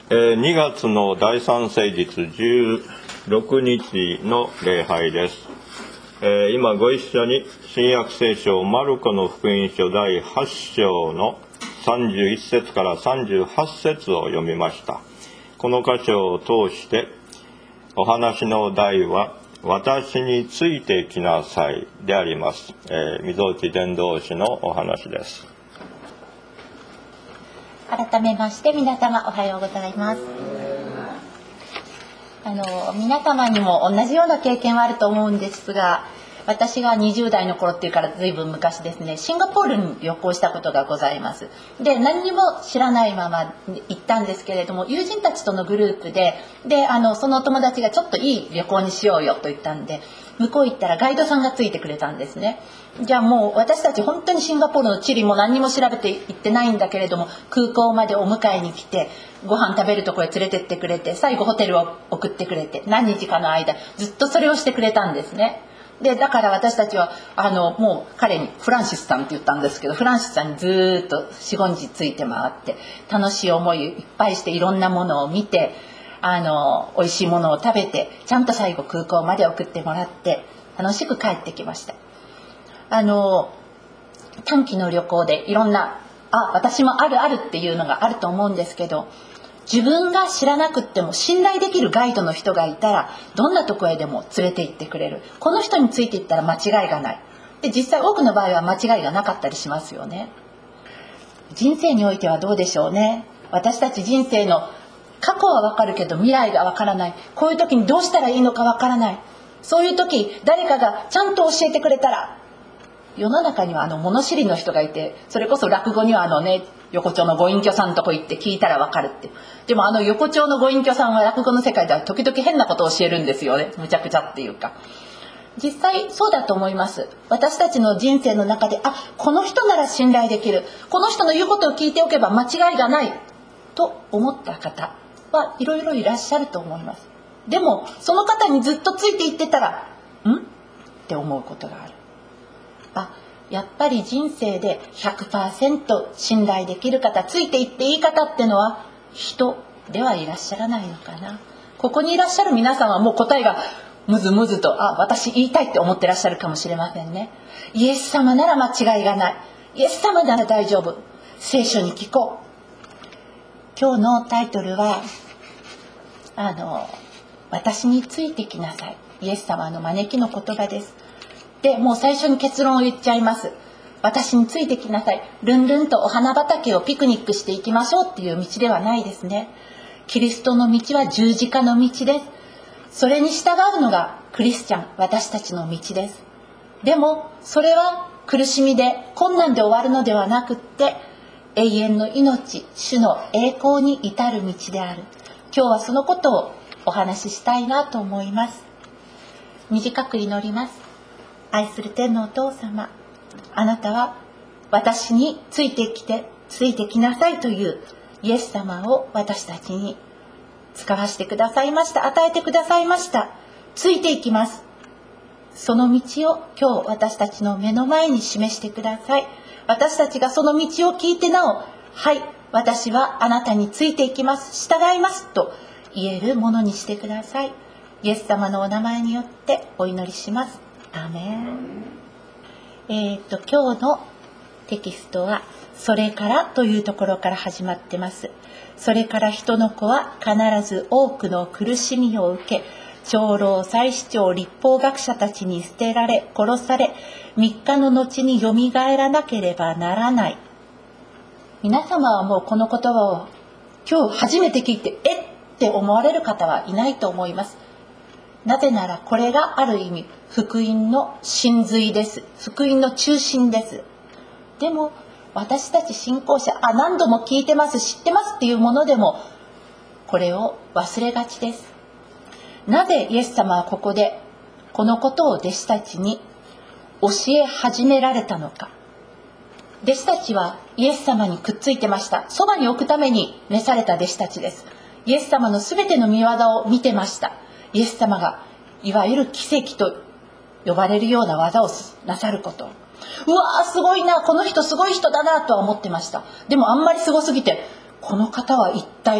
2月の第三聖日16日の礼拝です。今ご一緒に新約聖書マルコの福音書第8章の31節から38節を読みました。この箇所を通してお話の題は私についてきなさいであります。溝内伝道師のお話です。 改めまして皆様おはようございます。皆様にも同じような経験はあると思うんですが、私が20代の頃っていうから随分昔ですね、シンガポールに旅行したことがございます。で、何にも知らないまま行ったんですけれども、友人たちとのグループでその友達がちょっといい旅行にしようよと言ったんで、向こう行ったらガイドさんがついてくれたんですね。じゃあもう私たち本当にシンガポールの地理も何にも調べて行ってないんだけれども、空港までお迎えに来てご飯食べるところへ連れてってくれて、最後ホテルを送ってくれて、何日かの間ずっとそれをしてくれたんですね。でだから私たちはもう彼にフランシスさんって言ったんですけど、フランシスさんにずっと 4,5 日ついて回って楽しい思いいっぱいして、いろんなものを見て美味しいものを食べて、ちゃんと最後空港まで送ってもらって楽しく帰ってきました。短期の旅行でいろんな私もあるっていうのがあると思うんですけど、自分が知らなくっても信頼できるガイドの人がいたらどんなとこへでも連れて行ってくれる。この人についていったら間違いがない。で実際多くの場合は間違いがなかったりしますよね。人生においてはどうでしょうね。私たち人生の過去は分かるけど未来が分からない。こういう時にどうしたらいいのか分からない。そういう時誰かがちゃんと教えてくれたら。世の中には物知りの人がいて、それこそ落語には横丁のご隠居さんのとこ行って聞いたら分かるって。でも横丁のご隠居さんは落語の世界では時々変なことを教えるんですよね。むちゃくちゃっていうか、実際そうだと思います。私たちの人生の中でこの人なら信頼できる、この人の言うことを聞いておけば間違いがないと思った方はいろいろいらっしゃると思います。でもその方にずっとついていってたらって思うことがある。やっぱり人生で 100% 信頼できる方、ついていっていい方ってのは人ではいらっしゃらないのかな。ここにいらっしゃる皆さんはもう答えがむずむずと私言いたいって思ってらっしゃるかもしれませんね。イエス様なら間違いがない、イエス様なら大丈夫、聖書に聞こう。今日のタイトルは私についてきなさい。イエス様の招きの言葉です。でもう最初に結論を言っちゃいます。私についてきなさい。ルンルンとお花畑をピクニックしていきましょうっていう道ではないですね。キリストの道は十字架の道です。それに従うのがクリスチャン、私たちの道です。でもそれは苦しみで困難で終わるのではなくって、永遠の命、主の栄光に至る道である。今日はそのことをお話ししたいなと思います。短く祈ります。愛する天のお父様、あなたは私についてきなさいというイエス様を私たちに使わせてくださいました。与えてくださいました。ついていきます。その道を今日私たちの目の前に示してください。私たちがその道を聞いてなお、私はあなたについていきます、従いますと言えるものにしてください。イエス様のお名前によってお祈りします。アーメン。今日のテキストはそれからというところから始まってます。それから人の子は必ず多くの苦しみを受け、長老、祭司長、律法学者たちに捨てられ殺され、3日の後によみがえらなければならない。皆様はもうこの言葉を今日初めて聞いてって思われる方はいないと思います。なぜならこれがある意味福音の真髄です。福音の中心です。でも私たち信仰者何度も聞いてます、知ってますっていうものでもこれを忘れがちです。なぜイエス様はここでこのことを弟子たちに教え始められたのか。弟子たちはイエス様にくっついてました。そばに置くために召された弟子たちです。イエス様のすべての御業を見てました。イエス様がいわゆる奇跡と呼ばれるような技をなさること、すごいな、この人すごい人だなとは思ってました。でもあんまりすごすぎて、この方は一体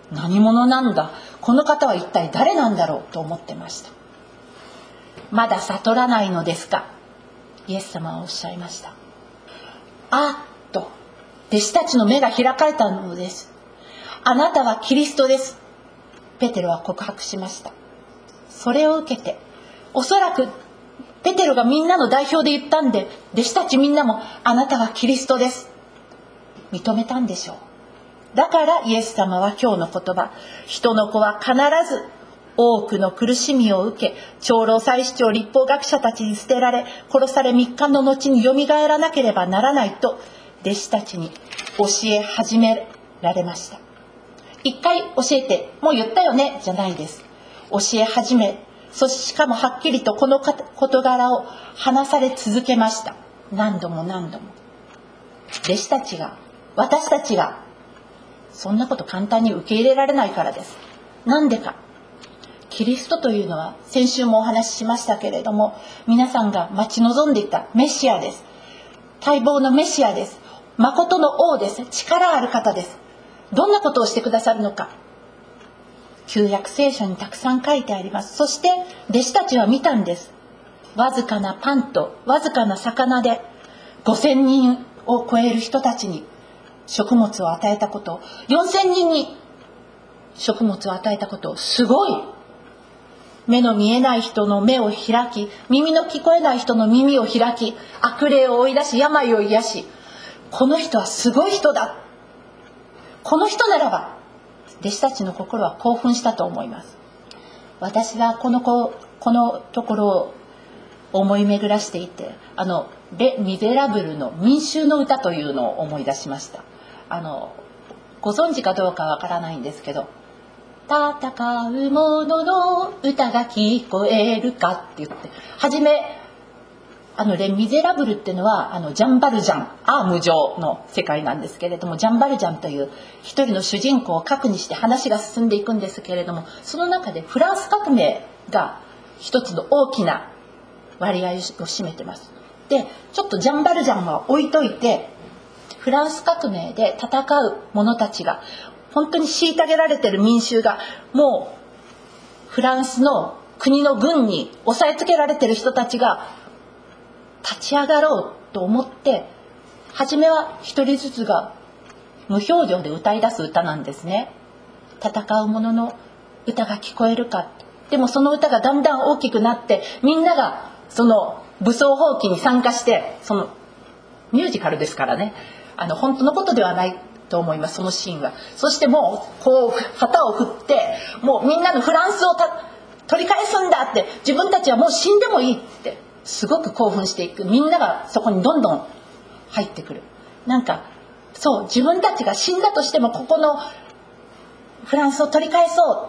何者なんだ、この方は一体誰なんだろうと思ってました。まだ悟らないのですか、イエス様はおっしゃいました。あっと弟子たちの目が開かれたのです。あなたはキリストです、ペテロは告白しました。それを受けて、おそらくペテロがみんなの代表で言ったんで、弟子たちみんなもあなたはキリストです認めたんでしょう。だからイエス様は今日の言葉、人の子は必ず多くの苦しみを受け、長老祭司長律法学者たちに捨てられ、殺され3日の後によみがえらなければならないと弟子たちに教え始められました。一回教えてもう言ったよねじゃないです。教え始め、しかもはっきりとこの事柄を話され続けました。何度も何度も。弟子たちが、私たちがそんなこと簡単に受け入れられないからです。なんでか、キリストというのは先週もお話ししましたけれども、皆さんが待ち望んでいたメシアです。待望のメシアです。誠の王です。力ある方です。どんなことをしてくださるのか、旧約聖書にたくさん書いてあります。そして弟子たちは見たんです。わずかなパンとわずかな魚で5000人を超える人たちに食物を与えたこと、4000人に食物を与えたこと、すごい。目の見えない人の目を開き、耳の聞こえない人の耳を開き、悪霊を追い出し、病を癒し、この人はすごい人だ、この人ならば、弟子たちの心は興奮したと思います。私はこのところを思い巡らしていて、レ・ミゼラブルの民衆の歌というのを思い出しました。ご存知かどうかわからないんですけど、戦う者の歌が聞こえるかって言って、はじめレ・ミゼラブルっていうのはジャンバルジャン、アーム上の世界なんですけれども、ジャンバルジャンという一人の主人公を核にして話が進んでいくんですけれども、その中でフランス革命が一つの大きな割合を占めてます。で、ちょっとジャンバルジャンは置いといて、フランス革命で戦う者たちが、本当に虐げられている民衆が、もうフランスの国の軍に押さえつけられている人たちが立ち上がろうと思って、初めは一人ずつが無表情で歌い出す歌なんですね。戦う者の歌が聞こえるか。でもその歌がだんだん大きくなって、みんながその武装蜂起に参加して、そのミュージカルですからね、本当のことではないと思います、そのシーンは。そしてもうこう旗を振って、もうみんなのフランスを取り返すんだって、自分たちはもう死んでもいいってすごく興奮していく。みんながそこにどんどん入ってくる。なんかそう、自分たちが死んだとしてもここのフランスを取り返そう。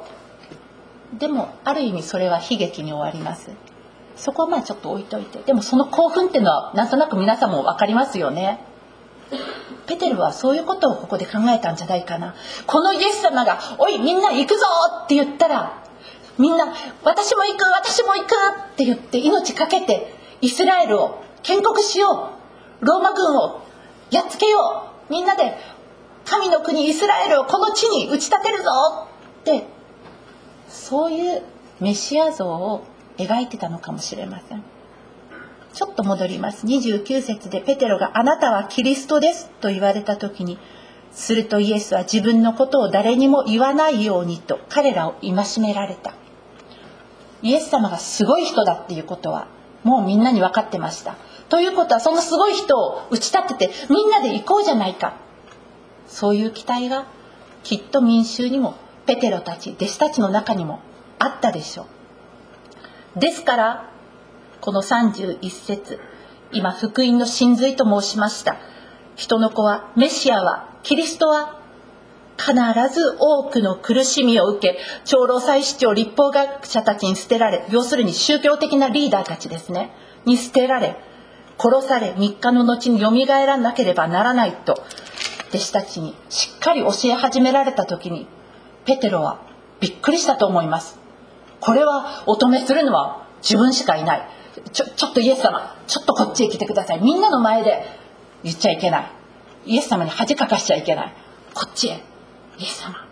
でもある意味それは悲劇に終わります。そこはまあちょっと置いといて、でもその興奮っていうのはなんとなく皆さんも分かりますよね。ペテルはそういうことをここで考えたんじゃないかな。このイエス様がおいみんな行くぞって言ったら、みんな私も行く私も行くって言って命かけてイスラエルを建国しよう、ローマ軍をやっつけよう、みんなで神の国イスラエルをこの地に打ち立てるぞって、そういうメシア像を描いてたのかもしれません。ちょっと戻ります。29節でペテロがあなたはキリストですと言われた時に、するとイエスは自分のことを誰にも言わないようにと彼らを戒められた。イエス様がすごい人だっていうことはもうみんなに分かってました。ということはそのすごい人を打ち立ててみんなで行こうじゃないか、そういう期待がきっと民衆にもペテロたち弟子たちの中にもあったでしょう。ですからこの31節、今福音の真髄と申しました。人の子は、メシアは、キリストは必ず多くの苦しみを受け、長老祭司長律法学者たちに捨てられ、要するに宗教的なリーダーたちですねに捨てられ、殺され3日の後によみがえらなければならないと弟子たちにしっかり教え始められた時に、ペテロはびっくりしたと思います。これはお止めするのは自分しかいない。ちょっとイエス様、ちょっとこっちへ来てください。みんなの前で言っちゃいけない。イエス様に恥かかしちゃいけない。こっちへ、イエス様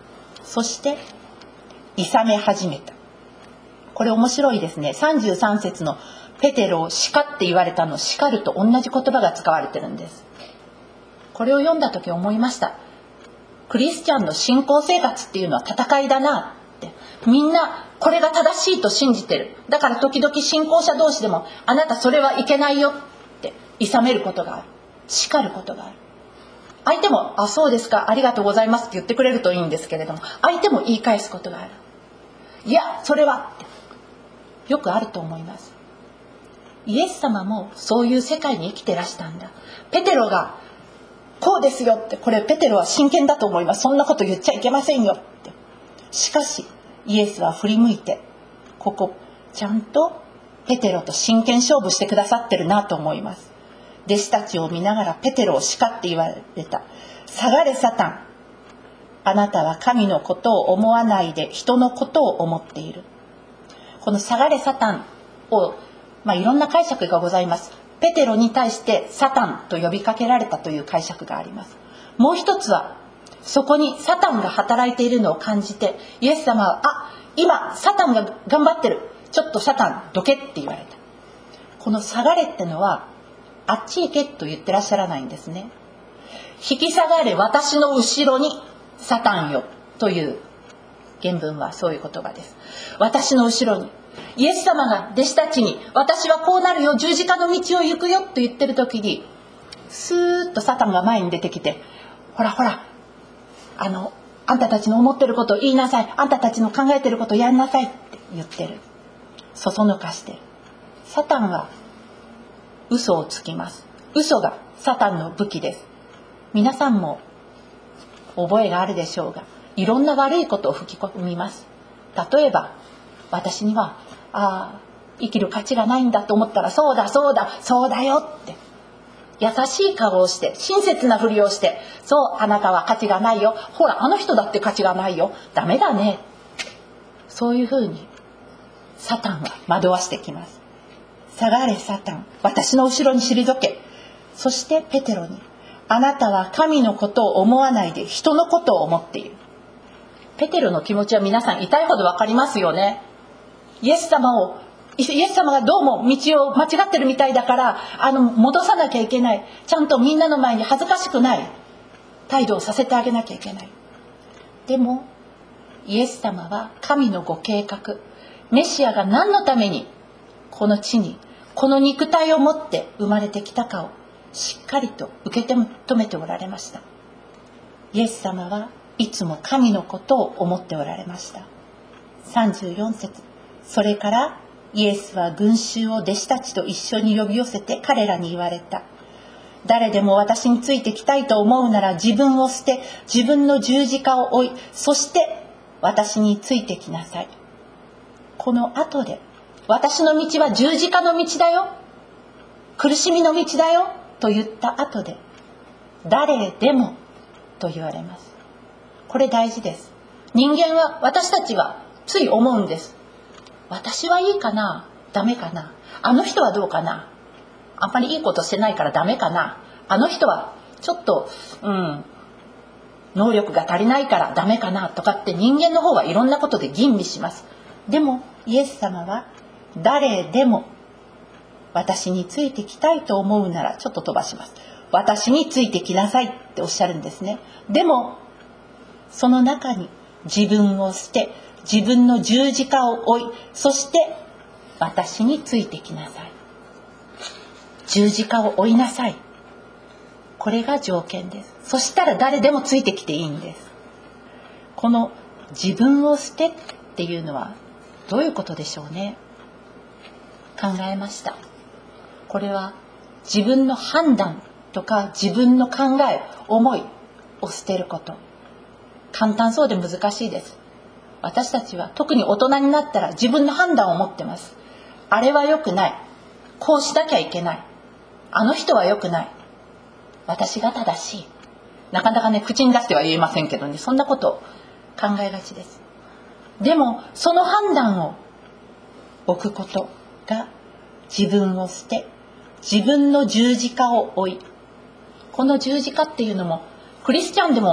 そして諌め始めた。これ面白いですね。33節のペテロを叱って言われたの、叱ると同じ言葉が使われてるんです。これを読んだ時思いました。クリスチャンの信仰生活っていうのは戦いだなって。みんなこれが正しいと信じてる。だから時々信仰者同士でも、あなたそれはいけないよって諌めることがある。叱ることがある。相手も、あ、そうですか、ありがとうございますって言ってくれるといいんですけれども、相手も言い返すことがある。いや、それはってよくあると思います。イエス様もそういう世界に生きてらしたんだ。ペテロがこうですよって、これペテロは真剣だと思います。そんなこと言っちゃいけませんよって。しかしイエスは振り向いて、ここちゃんとペテロと真剣勝負してくださってるなと思います。弟子たちを見ながらペテロを叱って言われた。下がれサタン、あなたは神のことを思わないで人のことを思っている。この下がれサタンを、いろんな解釈がございます。ペテロに対してサタンと呼びかけられたという解釈があります。もう一つは、そこにサタンが働いているのを感じて、イエス様は、今サタンが頑張ってる、ちょっとサタンどけって言われた。この下がれってのは、あっち行けと言ってらっしゃらないんですね。引き下がれ私の後ろにサタンよという原文はそういう言葉です。私の後ろに。イエス様が弟子たちに、私はこうなるよ、十字架の道を行くよと言ってる時に、スーッとサタンが前に出てきて、ほらほら、あんたたちの思ってることを言いなさい、あんたたちの考えてることをやんなさいって言ってる。そそのかしてる。サタンは嘘をつきます。嘘がサタンの武器です。皆さんも覚えがあるでしょうが、いろんな悪いことを吹き込みます。例えば、私には生きる価値がないんだと思ったら、そうだそうだそうだよって優しい顔をして、親切なふりをして、そう、あなたは価値がないよ、ほらあの人だって価値がないよ、ダメだね、そういうふうにサタンは惑わしてきます。下がれサタン、私の後ろに退け。そしてペテロに、あなたは神のことを思わないで人のことを思っている。ペテロの気持ちは皆さん痛いほど分かりますよね。イエス様がどうも道を間違ってるみたいだから、戻さなきゃいけない、ちゃんとみんなの前に恥ずかしくない態度をさせてあげなきゃいけない。でもイエス様は神のご計画、メシアが何のためにこの地にこの肉体を持って生まれてきたかをしっかりと受け止めておられました。イエス様はいつも神のことを思っておられました。34節、それからイエスは群衆を弟子たちと一緒に呼び寄せて彼らに言われた。誰でも私についてきたいと思うなら、自分を捨て、自分の十字架を追い、そして私についてきなさい。この後で、私の道は十字架の道だよ、苦しみの道だよと言った後で、誰でもと言われます。これ大事です。人間は、私たちはつい思うんです。私はいいかな、ダメかな、あの人はどうかな、あんまりいいことしてないからダメかな、あの人はちょっと能力が足りないからダメかなとかって、人間の方はいろんなことで吟味します。でもイエス様は、誰でも私についてきたいと思うなら、ちょっと飛ばします、私についてきなさいっておっしゃるんですね。でもその中に、自分を捨て、自分の十字架を追い、そして私についてきなさい、十字架を追いなさい、これが条件です。そしたら誰でもついてきていいんです。この自分を捨てっていうのはどういうことでしょうね。考えました。これは自分の判断とか自分の考え、思いを捨てること。簡単そうで難しいです。私たちは特に大人になったら自分の判断を持ってます。あれは良くない、こうしなきゃいけない、あの人は良くない、私が正しい。なかなかね、口に出しては言えませんけどね、そんなことを考えがちです。でもその判断を置くことが、自分を捨て、自分の十字架を追い。この十字架っていうのも、クリスチャンでも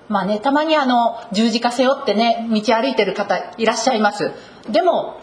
まあね、たまに十字架背負ってね、道歩いてる方いらっしゃいます。でも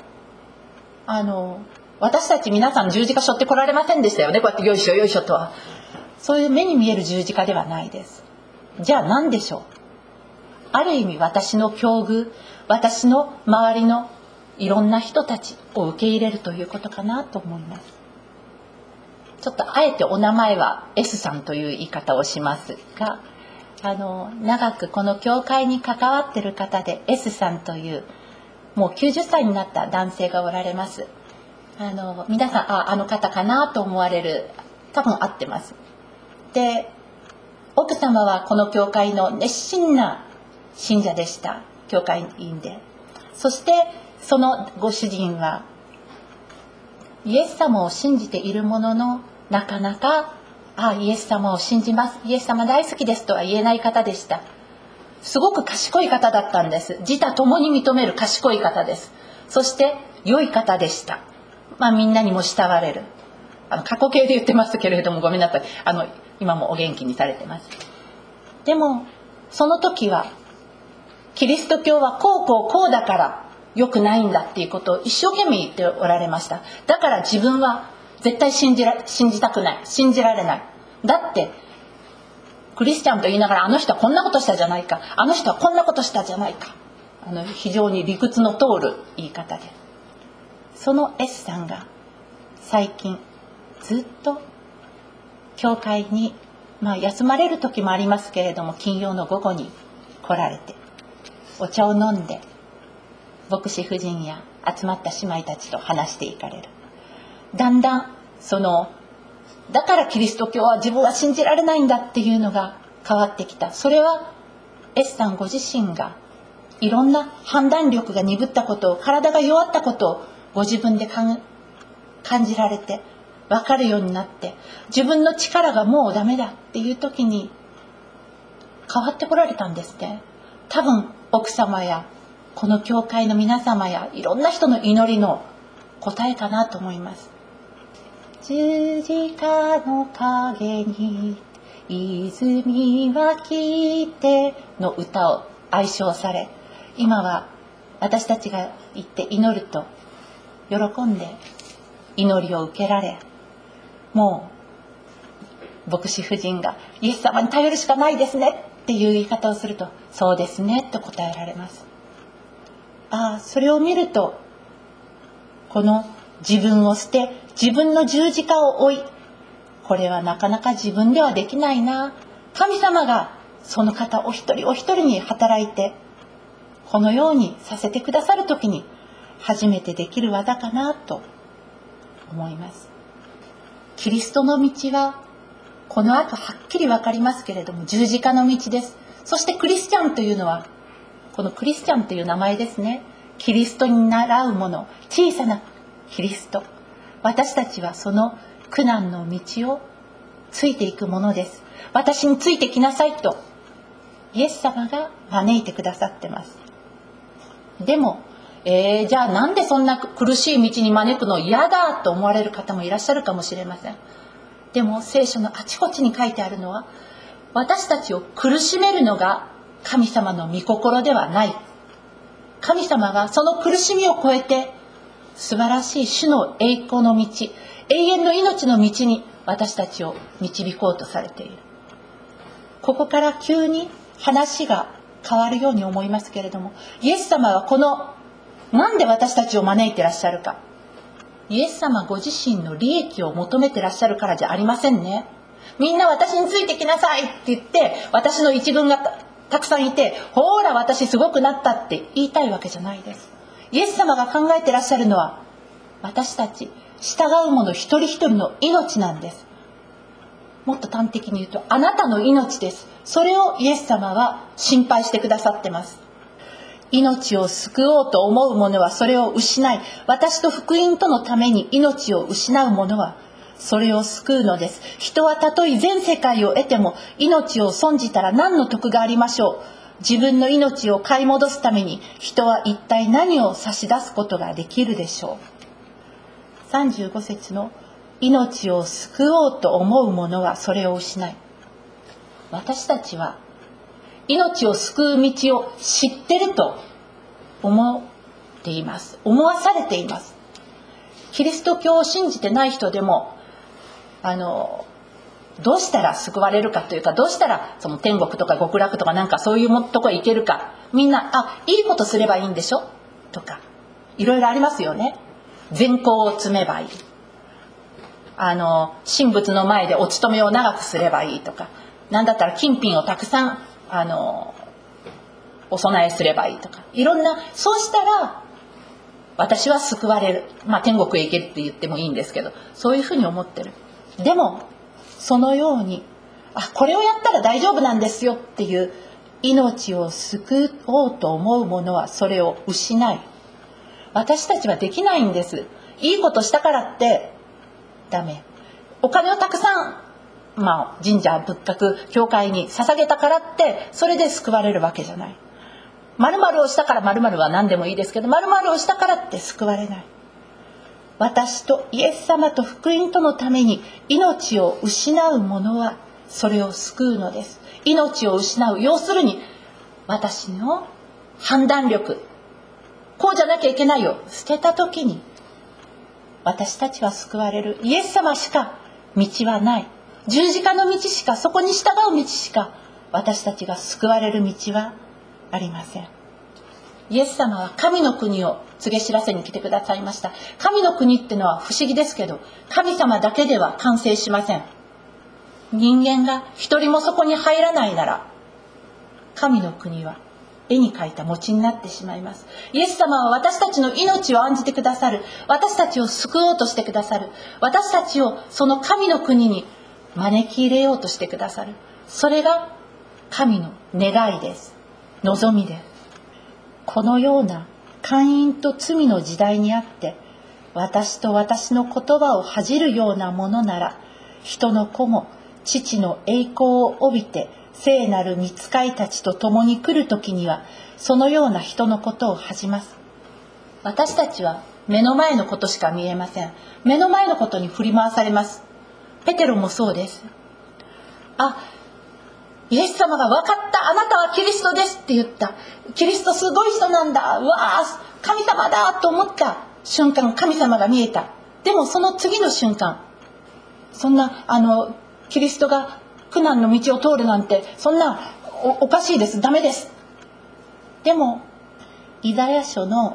私たち皆さん十字架背負って来られませんでしたよね。こうやってよいしょよいしょとは。そういう目に見える十字架ではないです。じゃあ何でしょう。ある意味私の境遇、私の周りのいろんな人たちを受け入れるということかなと思います。ちょっとあえてお名前は S さんという言い方をしますが、長くこの教会に関わっている方で S さんというもう90歳になった男性がおられます。皆さんあの方かなと思われる、多分合ってます。で、奥様はこの教会の熱心な信者でした。教会員で。そしてそのご主人はイエス様を信じているものの、なかなかイエス様を信じます、イエス様大好きですとは言えない方でした。すごく賢い方だったんです。自他ともに認める賢い方です。そして良い方でした。みんなにも慕われる、過去形で言ってますけれどもごめんなさい、今もお元気にされてます。でもその時はキリスト教はこうだから良くないんだっていうことを一生懸命言っておられました。だから自分は絶対信じたくない、信じられない。だってクリスチャンと言いながら、あの人はこんなことしたじゃないか、あの人はこんなことしたじゃないか、非常に理屈の通る言い方で、その S さんが最近ずっと教会に、休まれる時もありますけれども、金曜の午後に来られてお茶を飲んで、牧師夫人や集まった姉妹たちと話していかれる。だんだんだからキリスト教は自分は信じられないんだっていうのが変わってきた。それは S さんご自身がいろんな判断力が鈍ったことを、体が弱ったことをご自分で感じられて、分かるようになって、自分の力がもうダメだっていう時に変わってこられたんですね。多分奥様やこの教会の皆様やいろんな人の祈りの答えかなと思います。十字架の陰に泉は来ての歌を愛唱され、今は私たちが行って祈ると喜んで祈りを受けられ、もう牧師夫人がイエス様に頼るしかないですねっていう言い方をすると、そうですねと答えられます。それを見ると、この自分を捨て自分の十字架を追い、これはなかなか自分ではできないな、神様がその方お一人お一人に働いてこのようにさせてくださる時に初めてできる技かなと思います。キリストの道はこの後はっきり分かりますけれども、十字架の道です。そしてクリスチャンというのは、このクリスチャンという名前ですね。キリストに倣うもの、小さなキリスト。私たちはその苦難の道をついていくものです。私についてきなさいとイエス様が招いてくださってます。でもじゃあなんでそんな苦しい道に招くの嫌だと思われる方もいらっしゃるかもしれません。でも聖書のあちこちに書いてあるのは、私たちを苦しめるのが神様の御心ではない。神様がその苦しみを超えて素晴らしい主の栄光の道、永遠の命の道に私たちを導こうとされている。ここから急に話が変わるように思いますけれども、イエス様はなんで私たちを招いてらっしゃるか。イエス様ご自身の利益を求めてらっしゃるからじゃありませんね。みんな私についてきなさいって言って、私の一軍がたくさんいて、ほら私すごくなったって言いたいわけじゃないです。イエス様が考えてらっしゃるのは、私たち従う者一人一人の命なんです。もっと端的に言うと、あなたの命です。それをイエス様は心配してくださってます。命を救おうと思う者はそれを失い、私と福音とのために命を失う者はそれを救うのです。人はたとえ全世界を得ても命を損じたら何の得がありましょう。自分の命を買い戻すために人は一体何を差し出すことができるでしょう。35節の命を救おうと思う者はそれを失い。私たちは命を救う道を知ってると思っています。思わされています。キリスト教を信じてない人でもどうしたら救われるかというか、どうしたらその天国とか極楽とかなんかそういうとこへ行けるか、みんないいことすればいいんでしょとかいろいろありますよね。善行を積めばいい、神仏の前でお勤めを長くすればいいとか、なんだったら金品をたくさんお供えすればいいとか、いろんな、そうしたら私は救われる、天国へ行けって言ってもいいんですけど、そういうふうに思ってる。でもそのようにこれをやったら大丈夫なんですよっていう命を救おうと思う者はそれを失い、私たちはできないんです。いいことしたからってダメ。お金をたくさん神社仏閣教会に捧げたからってそれで救われるわけじゃない。〇〇をしたから、〇〇は何でもいいですけど、〇〇をしたからって救われない。私とイエス様と福音とのために命を失う者はそれを救うのです。命を失う、要するに私の判断力、こうじゃなきゃいけないよ捨てた時に私たちは救われる。イエス様しか道はない。十字架の道しか、そこに従う道しか私たちが救われる道はありません。イエス様は神の国を告げ知らせに来てくださいました。神の国ってのは不思議ですけど、神様だけでは完成しません。人間が一人もそこに入らないなら、神の国は絵に描いた餅になってしまいます。イエス様は私たちの命を案じてくださる。私たちを救おうとしてくださる。私たちをその神の国に招き入れようとしてくださる。それが神の願いです。望みです。このような姦淫と罪の時代にあって、私と私の言葉を恥じるようなものなら、人の子も父の栄光を帯びて聖なる御使いたちと共に来るときには、そのような人のことを恥じます。私たちは目の前のことしか見えません。目の前のことに振り回されます。ペテロもそうです。イエス様が分かった、あなたはキリストですって言った。キリストすごい人なんだ、うわあ神様だと思った瞬間、神様が見えた。でもその次の瞬間、そんなキリストが苦難の道を通るなんて、そんな おかしいです、ダメです。でもイザヤ書の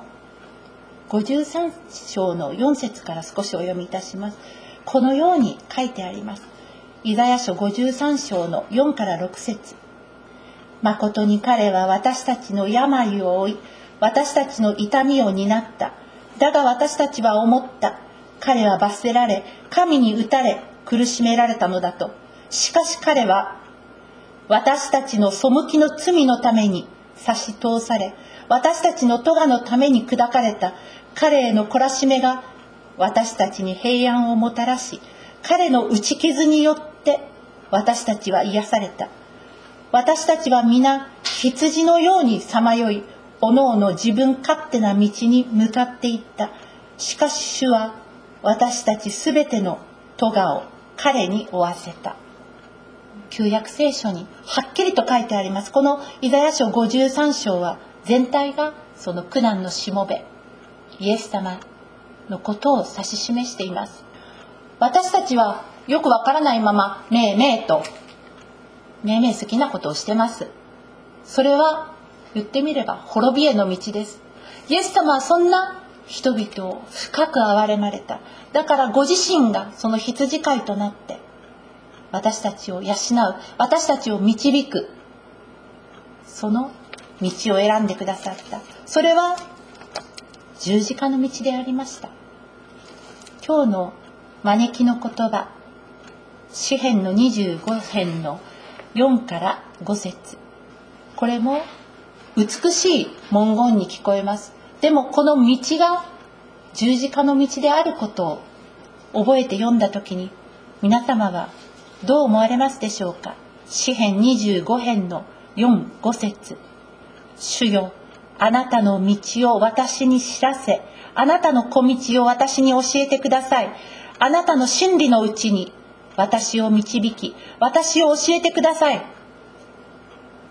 53章の4節から少しお読みいたします。このように書いてあります。イザヤ書53章の4から6節。誠に彼は私たちの病を負い、私たちの痛みを担った。だが私たちは思った。彼は罰せられ、神に打たれ、苦しめられたのだと。しかし彼は、私たちの背きの罪のために差し通され、私たちの咎のために砕かれた。彼への懲らしめが私たちに平安をもたらし、彼の打ち傷によって私たちは癒された。私たちは皆羊のようにさまよい、おのおの自分勝手な道に向かっていった。しかし主は私たちすべての咎を彼に負わせた。旧約聖書にはっきりと書いてあります。このイザヤ書53章は全体がその苦難のしもべ、イエス様のことを指し示しています。私たちはよくわからないままめいめいと好きなことをしてます。それは言ってみれば滅びへの道です。イエス様はそんな人々を深く憐れまれた。だからご自身がその羊飼いとなって私たちを養う、私たちを導く、その道を選んでくださった。それは十字架の道でありました。今日の招きの言葉、詩編の25編の4から5節。これも美しい文言に聞こえます。でもこの道が十字架の道であることを覚えて読んだときに、皆様はどう思われますでしょうか。詩編25編の4、5節。主よ、あなたの道を私に知らせ、あなたの小道を私に教えてください。あなたの真理のうちに私を導き、私を教えてください。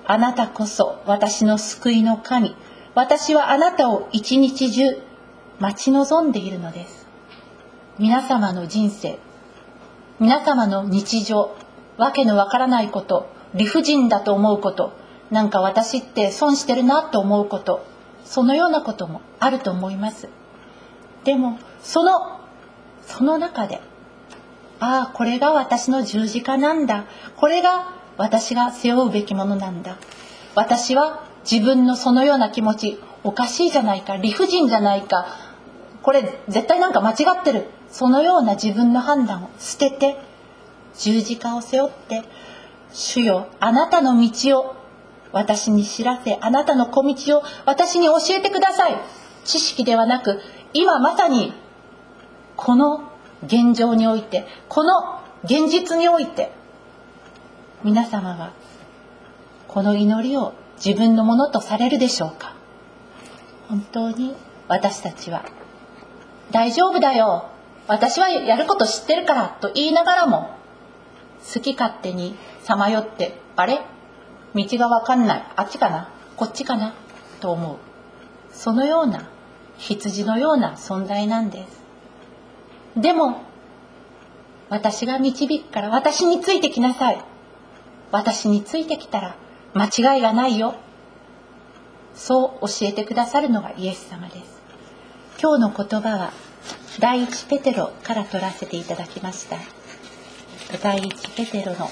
あなたこそ私の救いの神。私はあなたを一日中待ち望んでいるのです。皆様の人生、皆様の日常、わけのわからないこと、理不尽だと思うこと、なんか私って損してるなと思うこと、そのようなこともあると思います。でもその中で、ああ、これが私の十字架なんだ、これが私が背負うべきものなんだ、私は自分のそのような気持ちおかしいじゃないか、理不尽じゃないか、これ絶対なんか間違ってる、そのような自分の判断を捨てて、十字架を背負って、主よ、あなたの道を私に知らせ、あなたの小道を私に教えてください。知識ではなく、今まさにこの現状において、この現実において、皆様はこの祈りを自分のものとされるでしょうか。本当に私たちは、大丈夫だよ、私はやること知ってるからと言いながらも、好き勝手にさまよって、あれ、道が分かんない、あっちかなこっちかなと思う、そのような羊のような存在なんです。でも私が導くから私についてきなさい、私についてきたら間違いがないよ、そう教えてくださるのがイエス様です。今日の言葉は第一ペテロから取らせていただきました。第一ペテロの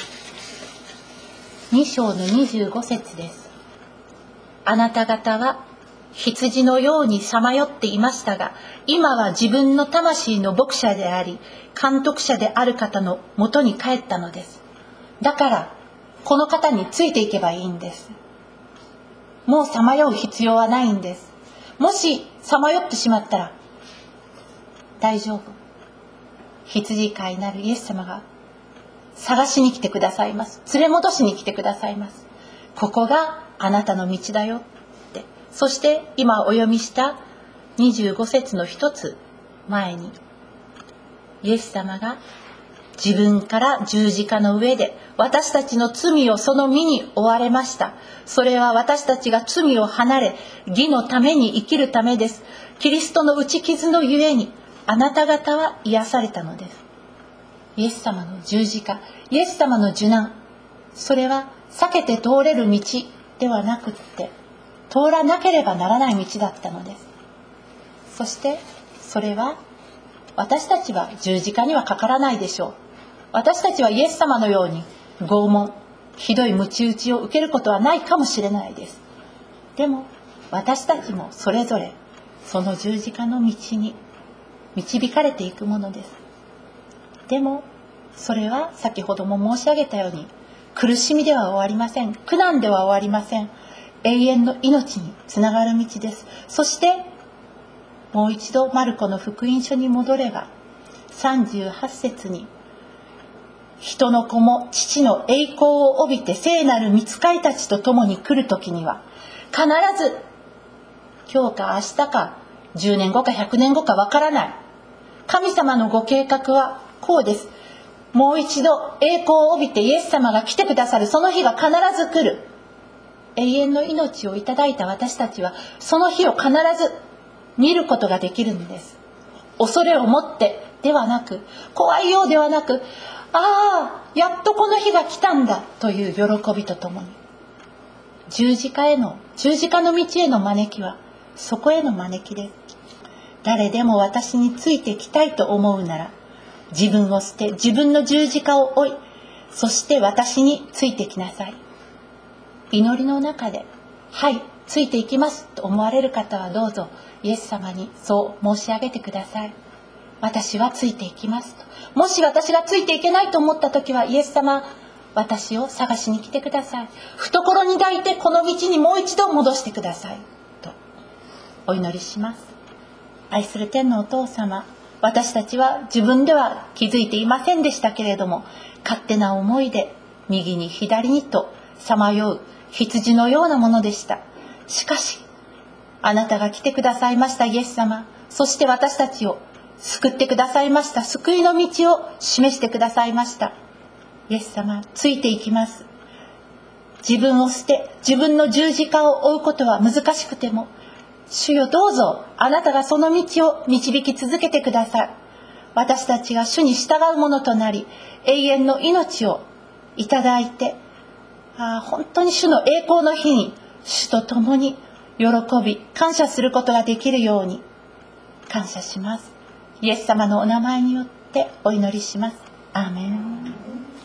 2章の25節です。あなた方は羊のようにさまよっていましたが、今は自分の魂の牧者であり監督者である方のもとに帰ったのです。だからこの方についていけばいいんです。もうさまよう必要はないんです。もしさまよってしまったら大丈夫、羊飼いなるイエス様が探しに来てくださいます。連れ戻しに来てくださいます。ここがあなたの道だよって。そして今お読みした25節の一つ前に、イエス様が自分から十字架の上で私たちの罪をその身に負われました。それは私たちが罪を離れ義のために生きるためです。キリストの打ち傷のゆえにあなた方は癒されたのです。イエス様の十字架、イエス様の受難、それは避けて通れる道ではなくって、通らなければならない道だったのです。そしてそれは私たちは十字架にはかからないでしょう。私たちはイエス様のように拷問、ひどい鞭打ちを受けることはないかもしれないです。でも私たちもそれぞれその十字架の道に導かれていくものです。でもそれは先ほども申し上げたように、苦しみでは終わりません。苦難では終わりません。永遠の命につながる道です。そしてもう一度マルコの福音書に戻れば、38節に、人の子も父の栄光を帯びて聖なる御使いたちと共に来る時には、必ず今日か明日か10年後か100年後かわからない、神様のご計画はこうです。もう一度栄光を帯びてイエス様が来てくださるその日が必ず来る。永遠の命をいただいた私たちはその日を必ず見ることができるんです。恐れを持ってではなく、怖いようではなく、ああやっとこの日が来たんだという喜びとともに、十字架の道への招きはそこへの招きです。誰でも私についてきたいと思うなら、自分を捨て自分の十字架を追い、そして私についてきなさい。祈りの中で、はいついていきますと思われる方はどうぞイエス様にそう申し上げてください。私はついていきますと。もし私がついていけないと思った時は、イエス様、私を探しに来てください。懐に抱いてこの道にもう一度戻してくださいとお祈りします。愛する天のお父様、私たちは自分では気づいていませんでしたけれども、勝手な思いで右に左にとさまよう羊のようなものでした。しかしあなたが来てくださいましたイエス様、そして私たちを救ってくださいました。救いの道を示してくださいました。イエス様、ついていきます。 自分を捨て、自分の十字架を追うことは難しくても、主よどうぞあなたがその道を導き続けてください。私たちが主に従うものとなり、永遠の命をいただいて、本当に主の栄光の日に主と共に喜び感謝することができるように感謝します。イエス様のお名前によってお祈りします。アーメン。